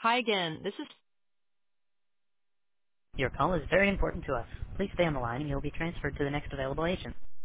Hi again. This is. Your call is very important to us. Please stay on the line and you'll be transferred to the next available agent.